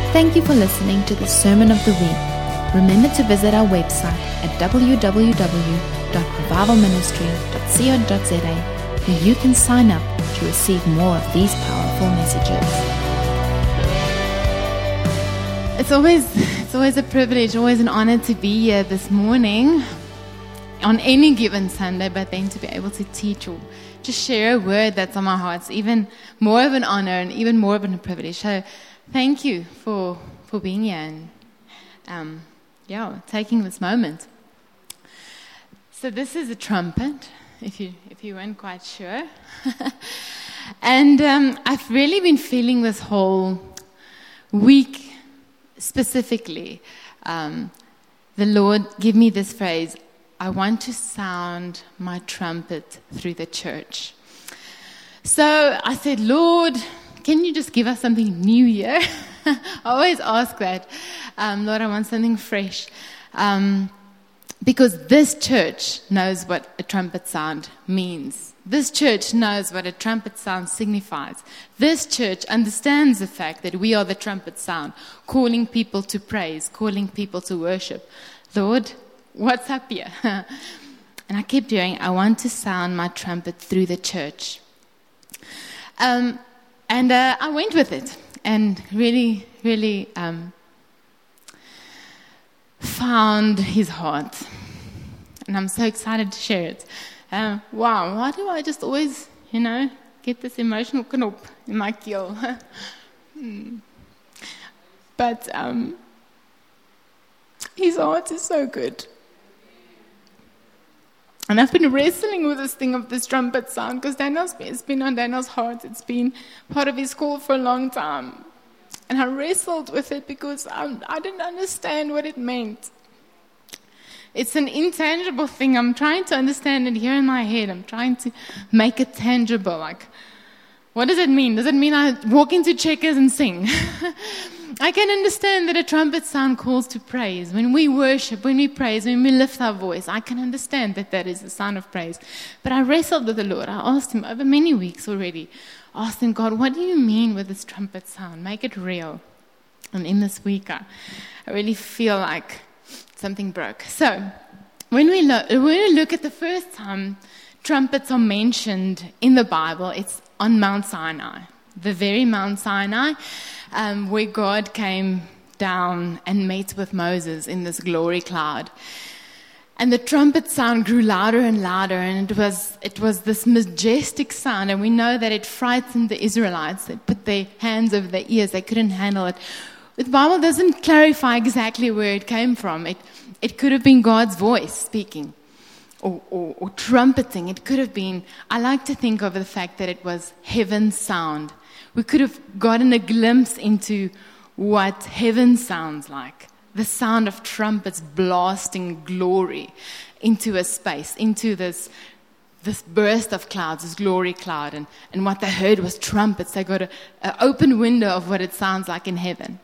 Thank you for listening to the Sermon of the Week. Remember to visit our website at www.revivalministry.co.za where you can sign up to receive more of these powerful messages. It's always a privilege, always an honor to be here this morning on any given Sunday, but then to be able to teach or just share a word that's on my heart. It's even more of an honor and even more of a privilege. So thank you for being here and taking this moment. So this is a trumpet, if you weren't quite sure. And I've really been feeling this whole week specifically, the Lord give me this phrase, I want to sound my trumpet through the church. So I said, Lord, can you just give us something new here? I always ask that. Lord, I want something fresh. Because this church knows what a trumpet sound means. This church knows what a trumpet sound signifies. This church understands the fact that we are the trumpet sound, calling people to praise, calling people to worship. Lord, what's up here? And I kept hearing, I want to sound my trumpet through the church. And I went with it and really, really found his heart. And I'm so excited to share it. Wow, why do I just always, get this emotional knop in my keel? But his heart is so good. And I've been wrestling with this thing of this trumpet sound because it's been on Daniel's heart. It's been part of his call for a long time. And I wrestled with it because I didn't understand what it meant. It's an intangible thing. I'm trying to understand it here in my head. I'm trying to make it tangible. Like, what does it mean? Does it mean I walk into Checkers and sing? I can understand that a trumpet sound calls to praise. When we worship, when we praise, when we lift our voice, I can understand that that is the sound of praise. But I wrestled with the Lord. I asked him over many weeks already. I asked him, God, what do you mean with this trumpet sound? Make it real. And in this week, I really feel like something broke. So, when we look at the first time trumpets are mentioned in the Bible, it's on Mount Sinai, the very Mount Sinai, where God came down and met with Moses in this glory cloud. And the trumpet sound grew louder and louder, and it was this majestic sound, and we know that it frightened the Israelites. They put their hands over their ears, they couldn't handle it. The Bible doesn't clarify exactly where it came from. It could have been God's voice speaking or trumpeting. It could have been, I like to think of the fact that it was heaven's sound. We could have gotten a glimpse into what heaven sounds like. The sound of trumpets blasting glory into a space, into this burst of clouds, this glory cloud. And what they heard was trumpets. They got an open window of what it sounds like in heaven.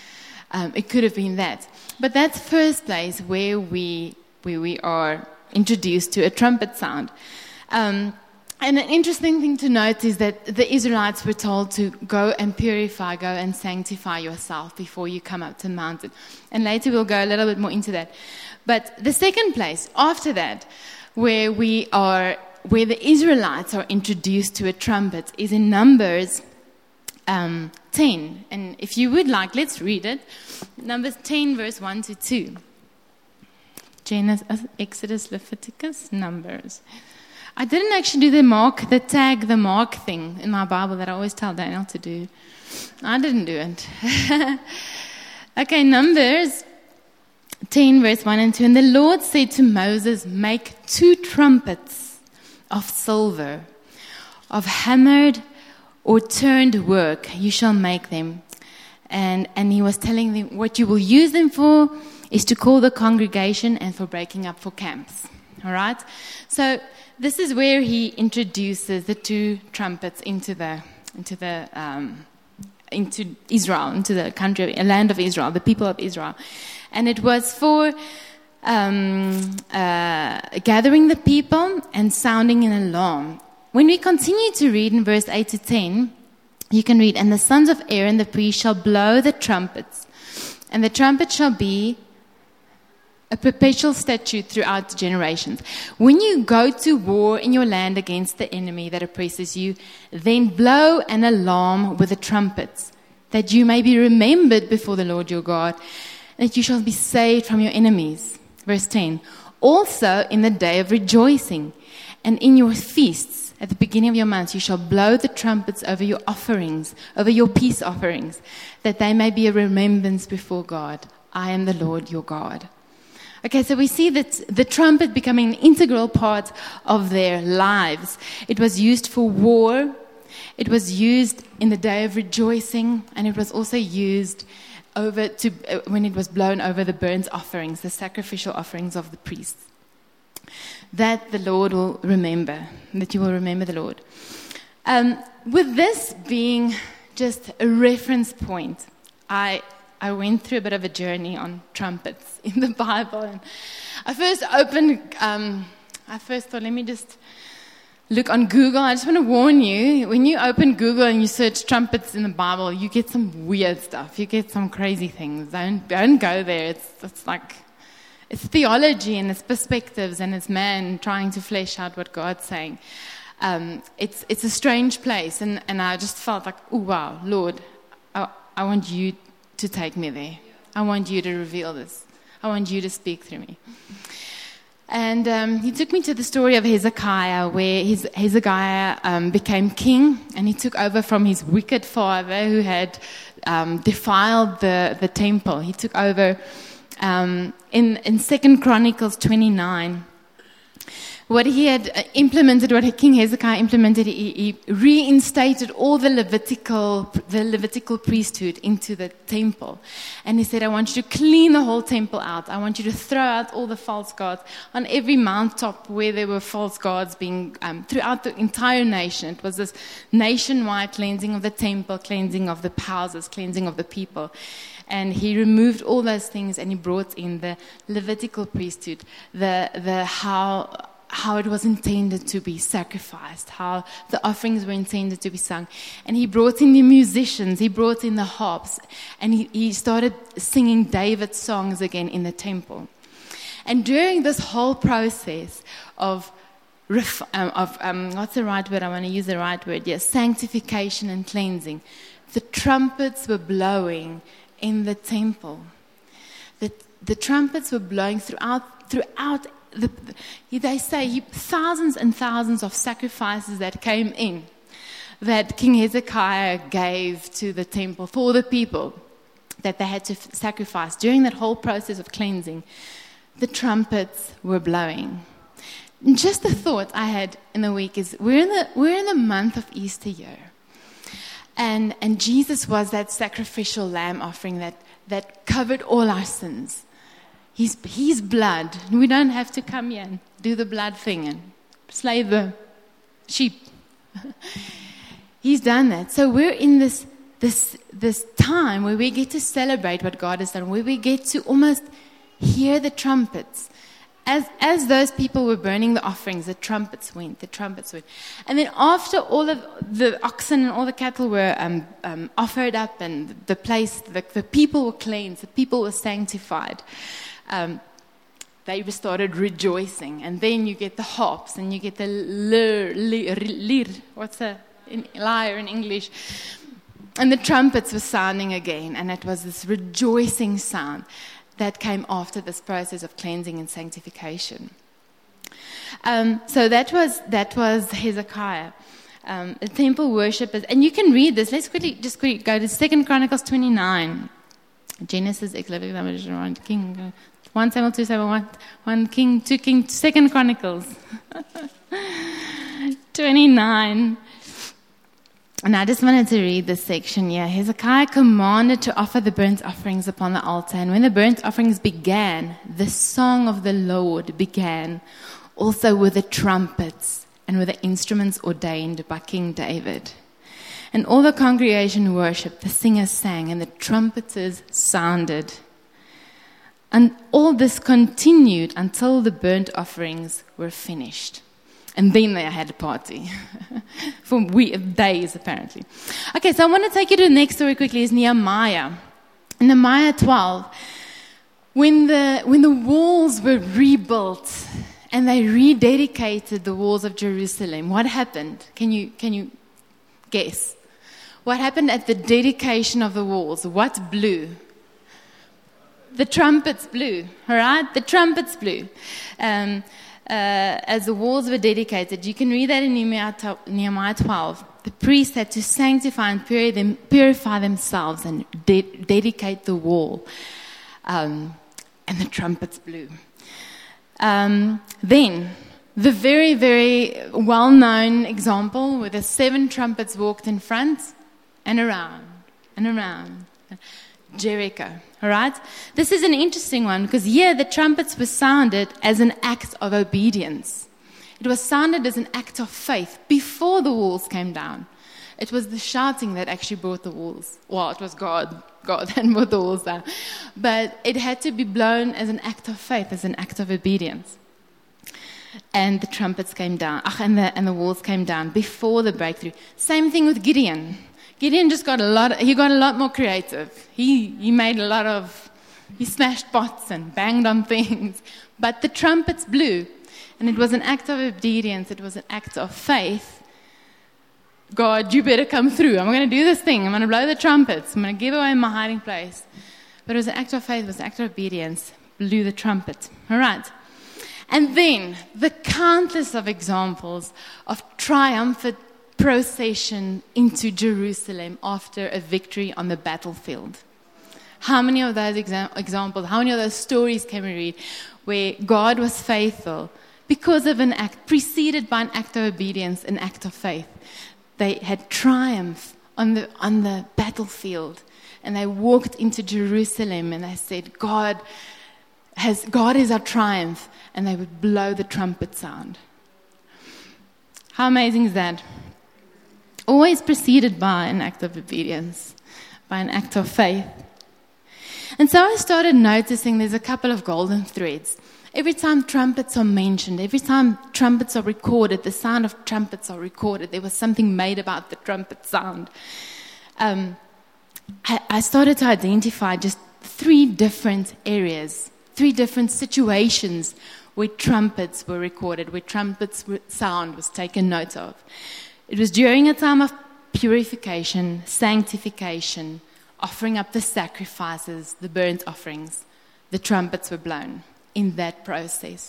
It could have been that. But that's first place where we are introduced to a trumpet sound. And an interesting thing to note is that the Israelites were told to go and purify, go and sanctify yourself before you come up to the mountain. And later we'll go a little bit more into that. But the second place after that, where the Israelites are introduced to a trumpet, is in Numbers 10. And if you would like, let's read it. Numbers 10, verse 1 to 2. Genesis, Exodus, Leviticus, Numbers. I didn't actually do the mark thing in my Bible that I always tell Daniel to do. I didn't do it. Okay, Numbers 10, verse 1 and 2. And the Lord said to Moses, make 2 trumpets of silver, of hammered or turned work, you shall make them. And he was telling them what you will use them for is to call the congregation and for breaking up for camps. All right? So this is where he introduces the 2 trumpets into Israel, into the country, land of Israel, the people of Israel. And it was for gathering the people and sounding an alarm. When we continue to read in verse 8 to 10, You can read, and the sons of Aaron the priest shall blow the trumpets, and the trumpet shall be a perpetual statute throughout the generations. When you go to war in your land against the enemy that oppresses you, then blow an alarm with the trumpets, that you may be remembered before the Lord your God, that you shall be saved from your enemies. Verse 10, also in the day of rejoicing, and in your feasts, at the beginning of your months, you shall blow the trumpets over your offerings, over your peace offerings, that they may be a remembrance before God. I am the Lord your God. Okay, so we see that the trumpet becoming an integral part of their lives. It was used for war, it was used in the day of rejoicing, and it was also used when it was blown over the burnt offerings, the sacrificial offerings of the priests. That the Lord will remember, that you will remember the Lord. With this being just a reference point, I went through a bit of a journey on trumpets in the Bible. And I first thought, let me just look on Google. I just want to warn you, when you open Google and you search trumpets in the Bible, you get some weird stuff. You get some crazy things. Don't go there. It's like, it's theology and it's perspectives and it's man trying to flesh out what God's saying. It's a strange place. And I just felt like, oh, wow, Lord, I want you to take me there. I want you to reveal this. I want you to speak through me. And he took me to the story of Hezekiah, where Hezekiah became king, and he took over from his wicked father who had defiled the temple. He took over in 2 Chronicles 29. What he had implemented, what King Hezekiah implemented, he reinstated all the Levitical priesthood into the temple. And he said, I want you to clean the whole temple out. I want you to throw out all the false gods. On every mountaintop where there were false gods being, throughout the entire nation, it was this nationwide cleansing of the temple, cleansing of the houses, cleansing of the people. And he removed all those things and he brought in the Levitical priesthood, how it was intended to be sacrificed, how the offerings were intended to be sung. And he brought in the musicians, he brought in the harps, and he started singing David's songs again in the temple. And during this whole process of what's the right word? I want to use the right word. Yes, sanctification and cleansing. The trumpets were blowing in the temple. The trumpets were blowing throughout. They say thousands and thousands of sacrifices that came in, that King Hezekiah gave to the temple for the people that they had to sacrifice during that whole process of cleansing. The trumpets were blowing. And just the thought I had in the week is we're in the month of Easter year, and Jesus was that sacrificial lamb offering that covered all our sins. His blood. We don't have to come here and do the blood thing and slay the sheep. He's done that. So we're in this time where we get to celebrate what God has done, where we get to almost hear the trumpets. As those people were burning the offerings, the trumpets went. And then after all of the oxen and all the cattle were offered up and the people were cleansed, the people were sanctified, they started rejoicing. And then you get the harps and you get the lyre, what's a lyre in English? And the trumpets were sounding again, and it was this rejoicing sound that came after this process of cleansing and sanctification. So that was Hezekiah. The temple worshippers, and you can read this. Let's quickly go to 2 Chronicles 29. Genesis, King, 1 Samuel, 2 Samuel, 1 King, 2 King, 2 Chronicles 29. And I just wanted to read this section here. Hezekiah commanded to offer the burnt offerings upon the altar. And when the burnt offerings began, the song of the Lord began, also with the trumpets and with the instruments ordained by King David. And all the congregation worshipped, the singers sang, and the trumpeters sounded. And all this continued until the burnt offerings were finished. And then they had a party for days, apparently. Okay, so I want to take you to the next story quickly. Is Nehemiah. In Nehemiah 12, when the walls were rebuilt and they rededicated the walls of Jerusalem, what happened? Can you guess? What happened at the dedication of the walls? What blew? The trumpets blew, all right? The trumpets blew. As the walls were dedicated. You can read that in Nehemiah 12. The priests had to sanctify and purify themselves and dedicate the wall. And the trumpets blew. Then, the very, very well-known example where the 7 trumpets walked in front and around and around. Jericho, all right? This is an interesting one because here the trumpets were sounded as an act of obedience. It was sounded as an act of faith before the walls came down. It was the shouting that actually brought the walls. Well, it was God that brought the walls down. But it had to be blown as an act of faith, as an act of obedience. And the trumpets came down, and the walls came down before the breakthrough. Same thing with Gideon. Gideon just got a lot more creative. He smashed pots and banged on things. But the trumpets blew, and it was an act of obedience. It was an act of faith. God, you better come through. I'm going to do this thing. I'm going to blow the trumpets. I'm going to give away my hiding place. But it was an act of faith. It was an act of obedience. Blew the trumpet. All right. And then the countless of examples of triumphant procession into Jerusalem after a victory on the battlefield. How many of those examples, how many of those stories can we read where God was faithful because of an act, preceded by an act of obedience, an act of faith? They had triumph on the battlefield, and they walked into Jerusalem and they said, God is our triumph, and they would blow the trumpet sound. How amazing is that? Always preceded by an act of obedience, by an act of faith. And so I started noticing there's a couple of golden threads. Every time trumpets are mentioned, every time trumpets are recorded, the sound of trumpets are recorded, there was something made about the trumpet sound. I started to identify just 3 different areas, 3 different situations where trumpets were recorded, where trumpets sound was taken note of. It was during a time of purification, sanctification, offering up the sacrifices, the burnt offerings. The trumpets were blown in that process.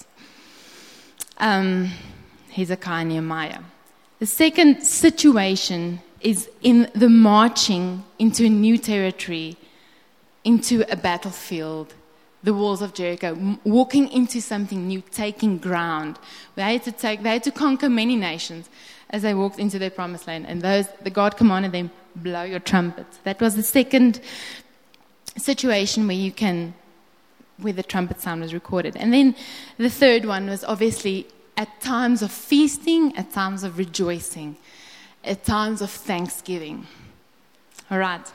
Hezekiah and Nehemiah. The second situation is in the marching into a new territory, into a battlefield, the walls of Jericho, walking into something new, taking ground. They had to conquer many nations as they walked into their promised land. And the God commanded them, blow your trumpets. That was the second situation where the trumpet sound was recorded. And then the third one was obviously at times of feasting, at times of rejoicing, at times of thanksgiving. All right.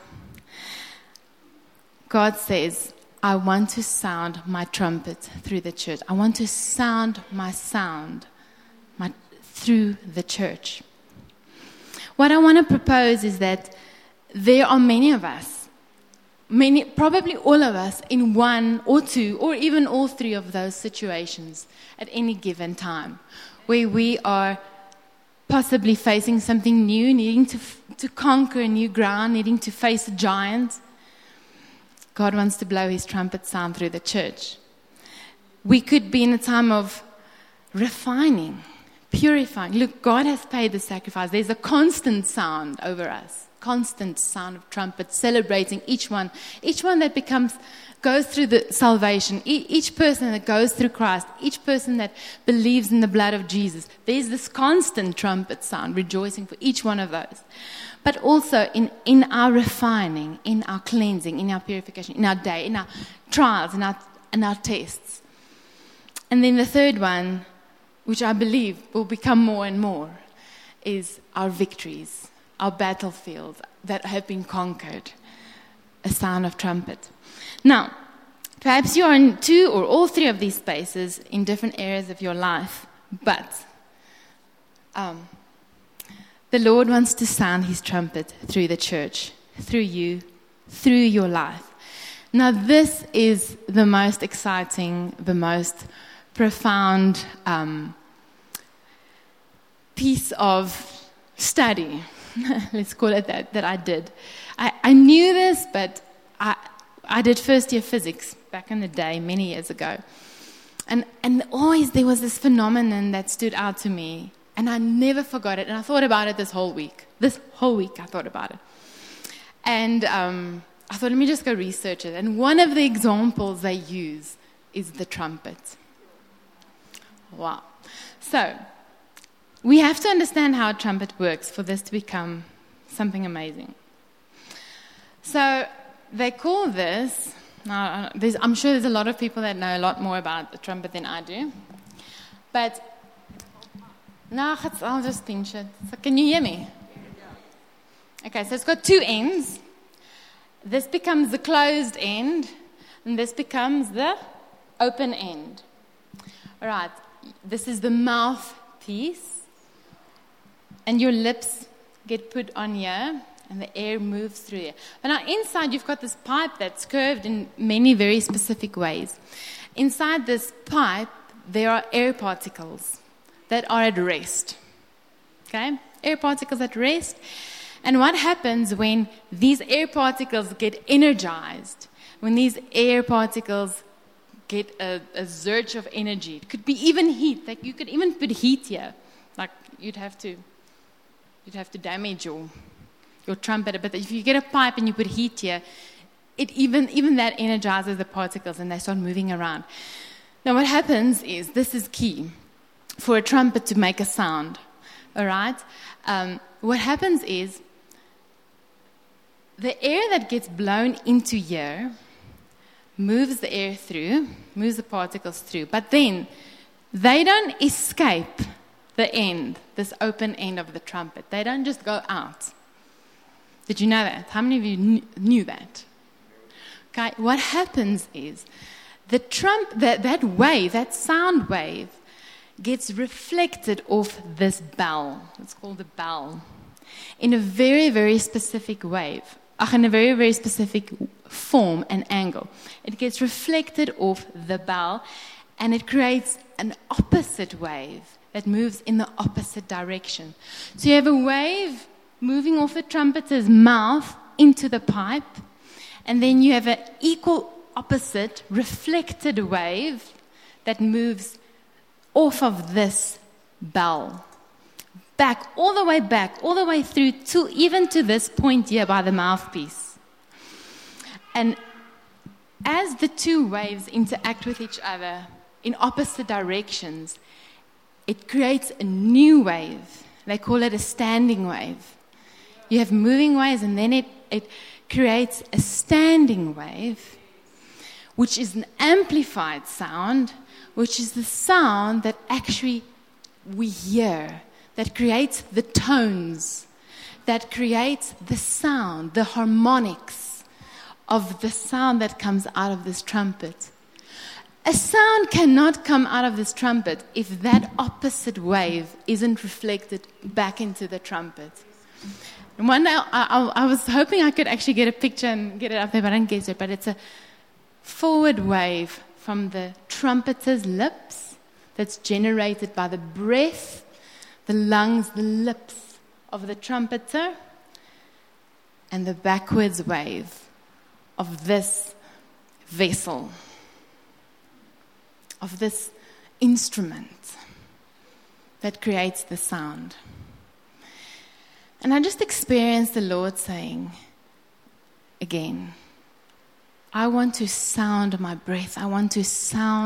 God says, I want to sound my trumpet through the church. I want to sound my sound through the church. What I want to propose is that there are many of us, probably all of us, in 1 or 2 or even all 3 of those situations at any given time, where we are possibly facing something new, needing to conquer a new ground, needing to face a giant. God wants to blow his trumpet sound through the church. We could be in a time of refining, purifying. Look, God has paid the sacrifice. There's a constant sound over us, constant sound of trumpets, celebrating each one that goes through the salvation, each person that goes through Christ, each person that believes in the blood of Jesus. There's this constant trumpet sound, rejoicing for each one of those. But also in our refining, in our cleansing, in our purification, in our day, in our trials, in our tests. And then the third one, which I believe will become more and more, is our victories, our battlefields that have been conquered, a sound of trumpet. Now, perhaps you are in 2 or all 3 of these spaces in different areas of your life, but The Lord wants to sound his trumpet through the church, through you, through your life. Now, this is the most exciting, the most profound piece of study, let's call it that I did. I knew this, but I did first year physics back in the day, many years ago. And always there was this phenomenon that stood out to me, and I never forgot it. And I thought about it this whole week. This whole week I thought about it. And I thought, let me just go research it. And one of the examples they use is the trumpet. Wow. So, we have to understand how a trumpet works for this to become something amazing. So, they call this, now I'm sure there's a lot of people that know a lot more about the trumpet than I do. But, now I'll just pinch it. So can you hear me? Okay, so it's got two ends. This becomes the closed end, and this becomes the open end. All right, this is the mouthpiece, and your lips get put on here, and the air moves through here. But now inside you've got this pipe that's curved in many very specific ways. Inside this pipe, there are air particles that are at rest. Okay? Air particles at rest. And what happens when these air particles get energized, when these air particles get a surge of energy? It could be even heat. Like you could even put heat here. Like you'd have to damage your trumpet. But if you get a pipe and you put heat here, it even that energizes the particles and they start moving around. Now what happens is, this is key for a trumpet to make a sound. All right? What happens is, the air that gets blown into here moves the air through, moves the particles through, but then they don't escape the end, this open end of the trumpet. They don't just go out. Did you know that? How many of you knew that? Okay, what happens is that wave, that sound wave, gets reflected off this bell. It's called a bell. In a very, very specific in a very, very specific form and angle. It gets reflected off the bell, and it creates an opposite wave that moves in the opposite direction. So you have a wave moving off the trumpeter's mouth into the pipe, and then you have an equal opposite reflected wave that moves off of this bell. All the way through to even to this point here by the mouthpiece. And as the two waves interact with each other in opposite directions, it creates a new wave. They call it a standing wave. You have moving waves, and then it creates a standing wave, which is an amplified sound, which is the sound that actually we hear, that creates the tones, that creates the sound, the harmonics of the sound that comes out of this trumpet. A sound cannot come out of this trumpet if that opposite wave isn't reflected back into the trumpet. And one day I was hoping I could actually get a picture and get it up there, but I didn't get it. But it's a forward wave from the trumpeter's lips that's generated by the breath, the lungs, the lips of the trumpeter, and the backwards wave of this vessel, of this instrument that creates the sound. And I just experienced the Lord saying, again, I want to sound my breath. I want to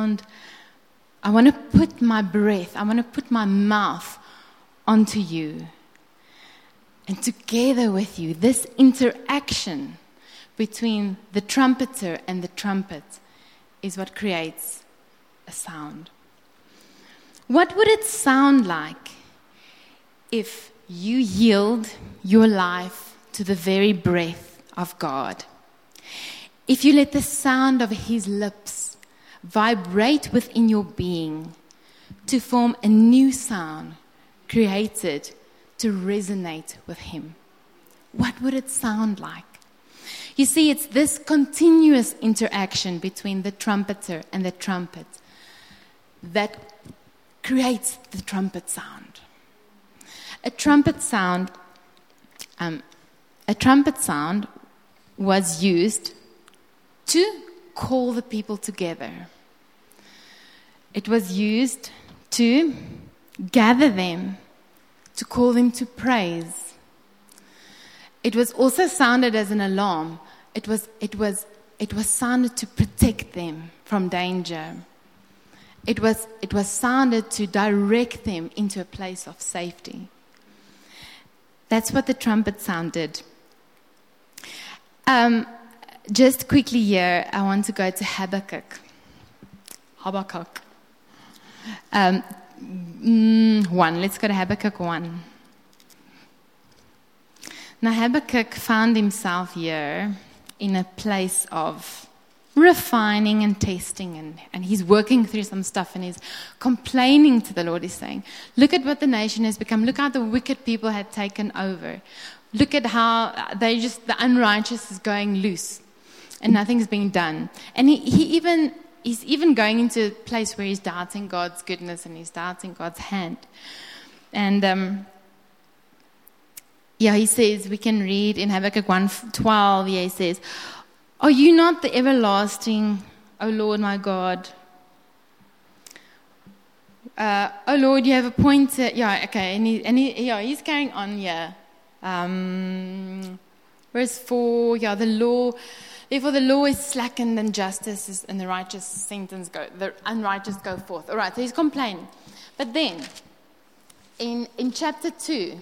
put my breath, I want to put my mouth onto you. And together with you, this interaction between the trumpeter and the trumpet is what creates a sound. What would it sound like if you yield your life to the very breath of God? If you let the sound of His lips vibrate within your being to form a new sound, created to resonate with him. What would it sound like? You see, it's this continuous interaction between the trumpeter and the trumpet that creates the trumpet sound. A trumpet sound was used to call the people together. It was used to gather them, to call them to praise. It was also sounded as an alarm. It was sounded to protect them from danger. It was sounded to direct them into a place of safety. That's what the trumpet sound did. Just quickly here, I want to go to Habakkuk. 1. Let's go to Habakkuk 1. Now, Habakkuk found himself here in a place of refining and testing, and he's working through some stuff, and he's complaining to the Lord. He's saying, look at what the nation has become. Look how the wicked people had taken over. Look at how the unrighteous is going loose, and nothing's being done. And he's even going into a place where he's doubting God's goodness and he's doubting God's hand. And he says, we can read in Habakkuk 1:12, he says, are you not the everlasting, O Lord my God? O Lord, you have appointed, he's carrying on here. Verse 4, the law, therefore the law is slackened and justice is, and the unrighteous go forth. All right, so he's complaining. But then, in chapter 2,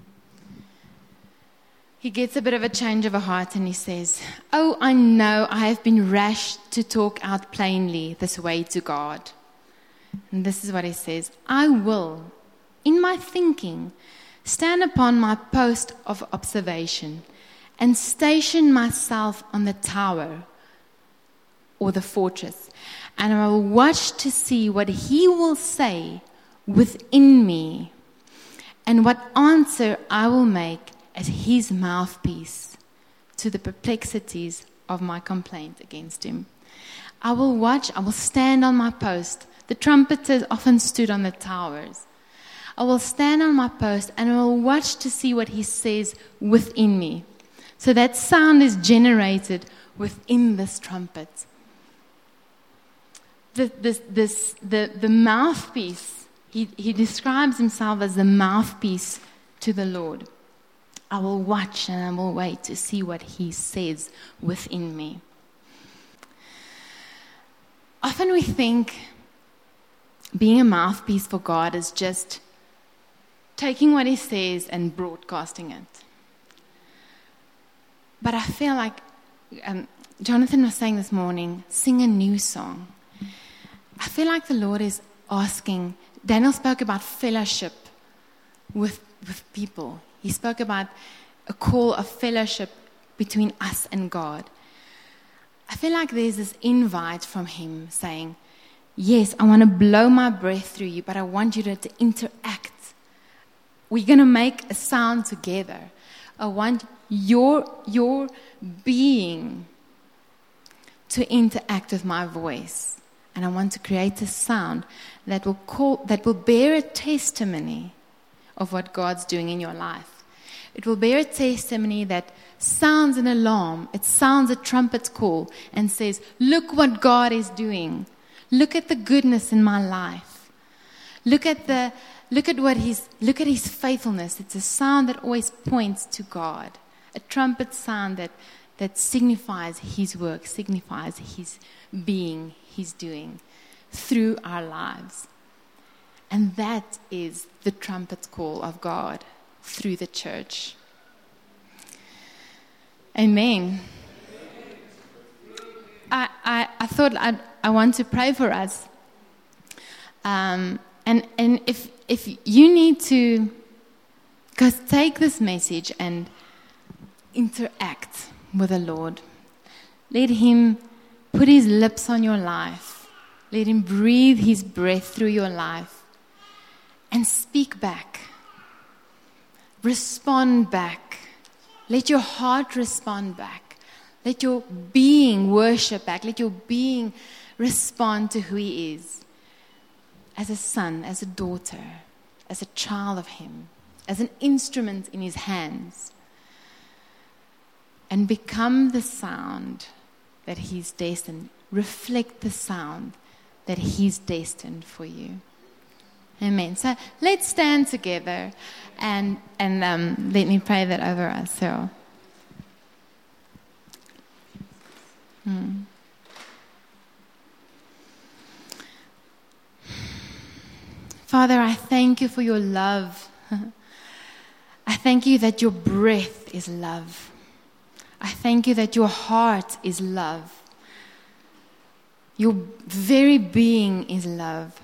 he gets a bit of a change of a heart and he says, oh, I know I have been rash to talk out plainly this way to God. And this is what he says, I will, in my thinking, stand upon my post of observation and station myself on the tower or the fortress, and I will watch to see what he will say within me and what answer I will make as his mouthpiece to the perplexities of my complaint against him. I will watch, I will stand on my post. The trumpeters often stood on the towers. I will stand on my post and I will watch to see what he says within me. So that sound is generated within this trumpet. The mouthpiece, he describes himself as the mouthpiece to the Lord. I will watch and I will wait to see what he says within me. Often we think being a mouthpiece for God is just taking what he says and broadcasting it. But I feel like Jonathan was saying this morning, sing a new song. I feel like the Lord is asking, Daniel spoke about fellowship with people. He spoke about a call of fellowship between us and God. I feel like there's this invite from him saying, yes, I want to blow my breath through you, but I want you to interact. We're going to make a sound together. I want your being to interact with my voice. And I want to create a sound that will bear a testimony of what God's doing in your life. It will bear a testimony that sounds an alarm. It sounds a trumpet call and says, look what God is doing. Look at the goodness in my life. Look at his faithfulness. It's a sound that always points to God. A trumpet sound that signifies his work, signifies his being, his doing through our lives. And that is the trumpet call of God through the church. Amen. I thought I want to pray for us. And if you need to take this message and interact with the Lord, let him put his lips on your life. Let him breathe his breath through your life and speak back respond back. Let your heart respond back. Let your being worship back. Let your being respond to who He is. As a son, as a daughter, as a child of Him, as an instrument in His hands. And become the sound that He's destined. Reflect the sound that He's destined for you. Amen. So let's stand together and let me pray that over us. So, Father, I thank You for Your love. I thank You that Your breath is love. I thank You that Your heart is love. Your very being is love.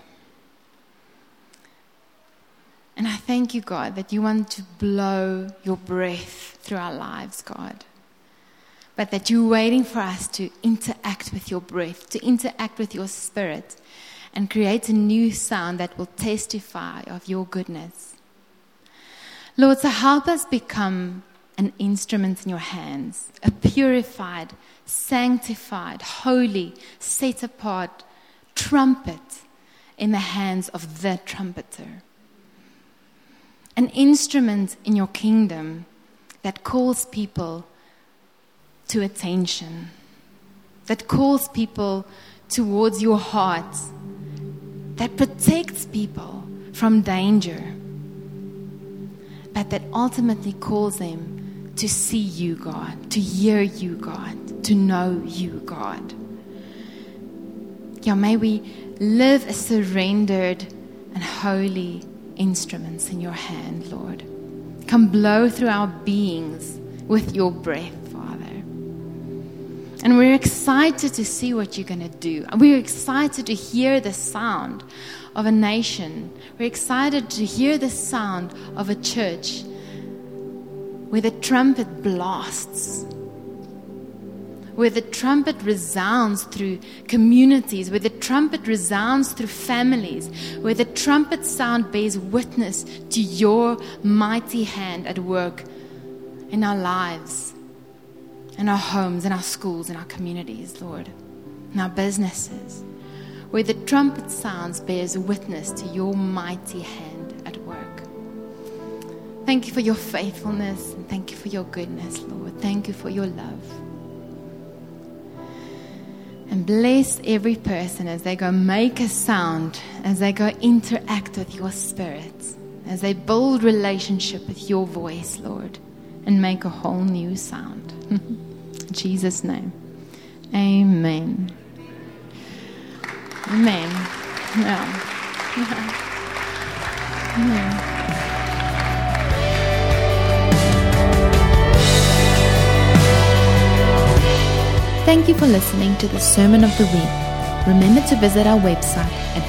And I thank You, God, that You want to blow Your breath through our lives, God. But that You're waiting for us to interact with Your breath, to interact with Your Spirit, and create a new sound that will testify of Your goodness. Lord, so help us become an instrument in Your hands, a purified, sanctified, holy, set apart trumpet in the hands of the trumpeter. An instrument in Your kingdom that calls people to attention, that calls people towards Your heart, that protects people from danger, but that ultimately calls them to see You, God, to hear You, God, to know You, God. Yeah, may we live as surrendered and holy instruments in Your hand, Lord. Come blow through our beings with Your breath, Father. And we're excited to see what You're going to do. We're excited to hear the sound of a nation. We're excited to hear the sound of a church where the trumpet blasts, where the trumpet resounds through communities, where the trumpet resounds through families, where the trumpet sound bears witness to Your mighty hand at work in our lives, in our homes, in our schools, in our communities, Lord, in our businesses, where the trumpet sounds bears witness to Your mighty hand at work. Thank You for Your faithfulness, and thank You for Your goodness, Lord. Thank You for Your love. And bless every person as they go make a sound, as they go interact with Your Spirit, as they build relationship with Your voice, Lord, and make a whole new sound. In Jesus' name, amen. Amen. Yeah. Amen. Thank you for listening to the Sermon of the Week. Remember to visit our website at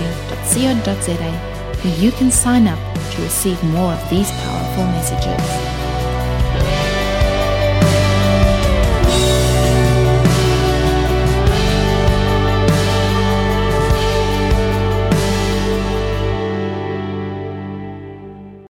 www.revivalministry.co.za where you can sign up to receive more of these powerful messages.